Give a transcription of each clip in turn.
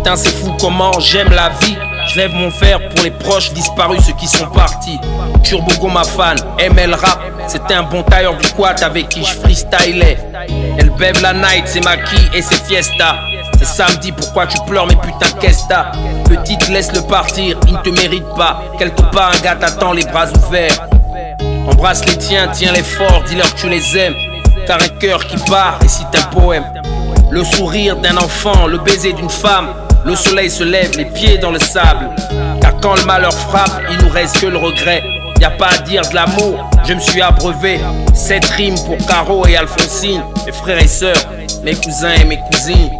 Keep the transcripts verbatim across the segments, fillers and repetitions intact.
Putain c'est fou comment j'aime la vie. Je lève mon verre pour les proches disparus, ceux qui sont partis. Turbogo ma fan, aime elle rap. C'était un bon tailleur du quad avec qui je freestylais. Elle bève la night, c'est maquis et c'est fiesta. C'est samedi, pourquoi tu pleures mais putain qu'est-ce t'as? Petite laisse-le partir, il ne te mérite pas. Quelque part un gars t'attend les bras ouverts. Embrasse les tiens, tiens-les forts, dis-leur que tu les aimes. Car un cœur qui part récite un poème. Le sourire d'un enfant, le baiser d'une femme. Le soleil se lève, les pieds dans le sable. Car quand le malheur frappe, il nous reste que le regret. Y a pas à dire de l'amour, je me suis abreuvé. Sept rimes pour Caro et Alphonsine. Mes frères et sœurs, mes cousins et mes cousines.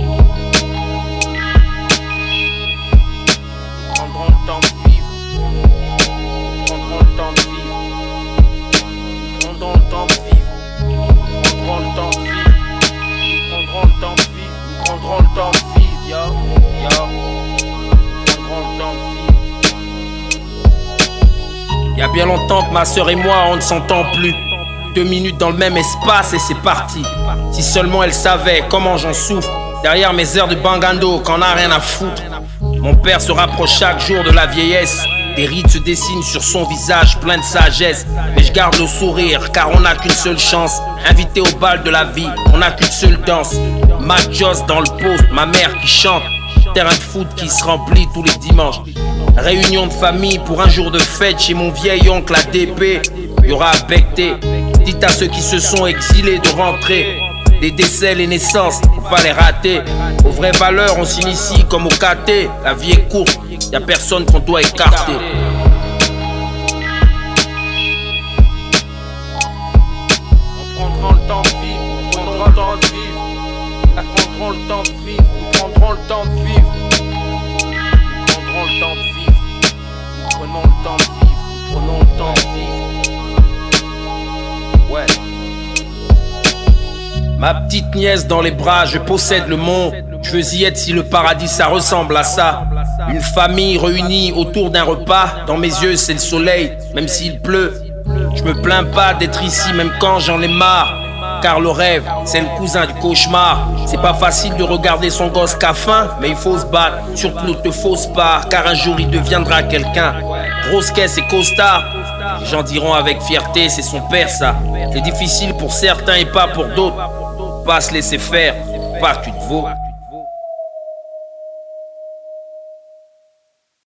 Prendront le temps de vivre. Prendront le temps de vivre. Prendront le temps de vivre. Prendront le temps de vivre. Prendront le temps de vivre. Prendront le temps de vivre, yo, yo. Prendront le temps de vivre. Y'a bien longtemps que ma soeur et moi on ne s'entend plus. Deux minutes dans le même espace et c'est parti. Si seulement elle savait comment j'en souffre. Derrière mes heures de bangando qu'on a rien à foutre. Mon père se rapproche chaque jour de la vieillesse. Des rides se dessinent sur son visage plein de sagesse. Mais je garde le sourire car on n'a qu'une seule chance. Invité au bal de la vie, on n'a qu'une seule danse. Mac Joss dans le poste, ma mère qui chante. Terrain de foot qui se remplit tous les dimanches. Réunion de famille pour un jour de fête chez mon vieil oncle à D P. Y'aura à becter. Dites à ceux qui se sont exilés de rentrer. Les décès, les naissances, faut pas les rater. Aux vraies valeurs, on s'initie comme au K T. La vie est courte, y'a personne qu'on doit écarter. On prendra le temps de vivre, on prendra le temps de vivre. On prendra le temps de vivre, on prendra le temps de vivre. On prendra le temps de vivre. Prenons le temps de vivre, prenons le temps de vivre. Ouais. Ma petite nièce dans les bras, je possède le monde. Je veux y être si le paradis ça ressemble à ça. Une famille réunie autour d'un repas. Dans mes yeux c'est le soleil, même s'il pleut. Je me plains pas d'être ici même quand j'en ai marre. Car le rêve, c'est le cousin du cauchemar. C'est pas facile de regarder son gosse qu'à faim, mais il faut se battre, surtout ne te fausse pas. Car un jour il deviendra quelqu'un. Grosse caisse et costard. Les gens diront avec fierté, c'est son père ça. C'est difficile pour certains et pas pour d'autres. Pas se laisser faire, pas que tu te vaux.